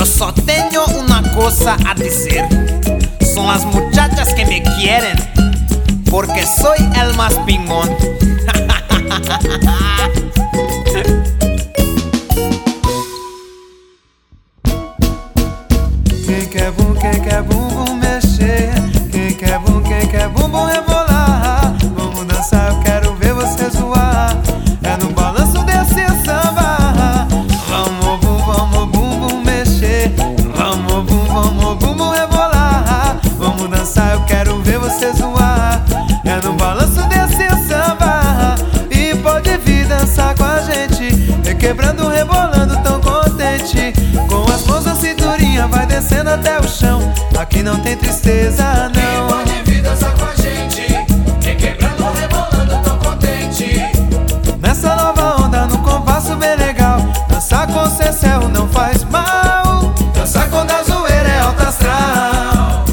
Yo só tenho una cosa a decir. Son las muchachas que me quieren porque soy el más pingón. Quem quer bumbum mexer? Quem quer bumbum rebolar? Vamos dançar, eu quero ver você zoar. É no balanço desse samba. Vamos bumbum mexer. Vamos bumbum rebolar. Vamos dançar, eu quero ver você zoar. É no balanço desse samba. E pode vir dançar com a gente, requebrando, rebolando, tão contente. Com as mãos na cinturinha, vai descendo até o chão. Aqui não tem tristeza, não. E pode vir dançar com a gente, requebrando, rebolando, tão contente. Nessa nova onda, no compasso bem legal. Dançar com Cecel não faz mal. Dançar com da zoeira é alta astral.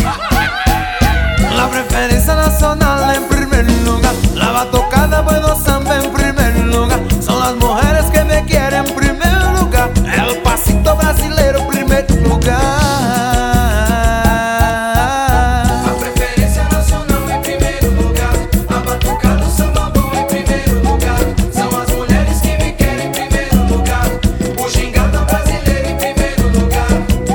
La preferência nacional em primeiro lugar. La batucada, bueno samba em primeiro lugar. São as mulheres que me querem em primeiro lugar. El pasito brasileiro, primeiro lugar. A preferência nacional em primeiro lugar. A batucada, o samba bom em primeiro lugar. São as mulheres que me querem em primeiro lugar. O gingado brasileiro em primeiro lugar.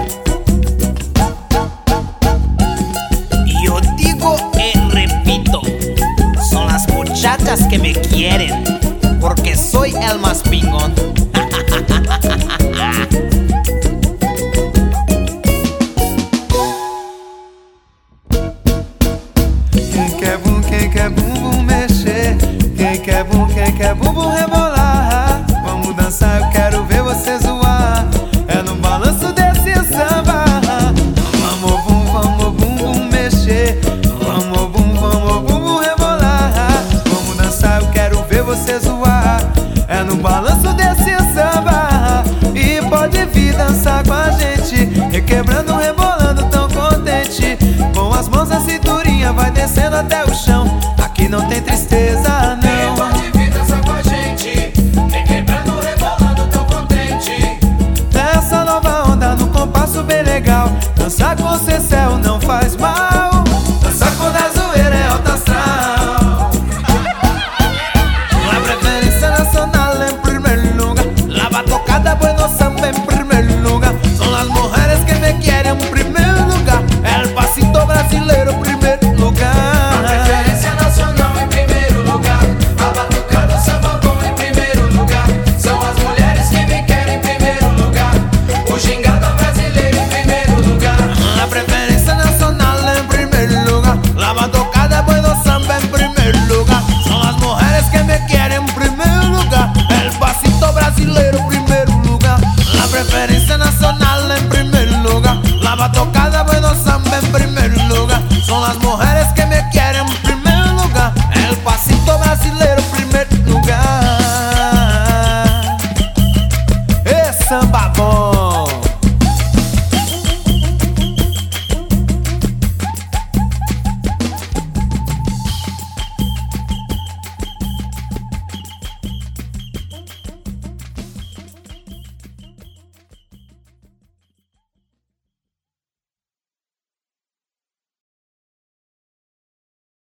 Yo digo y repito, son las muchachas que me quieren porque soy el más pingón. Quem quer bumbum mexer? Quem quer bumbum rebolar? Vamos dançar, eu quero ver você zoar. É no balanço desse samba. Vamos bumbum mexer. Vamos bumbum rebolar. Vamos dançar, eu quero ver você zoar. É no balanço desse samba. E pode vir dançar com a gente, requebrando, rebolando, tão contente. Com as mãos na cinturinha, vai descendo até o chão. Aqui não tem tristeza,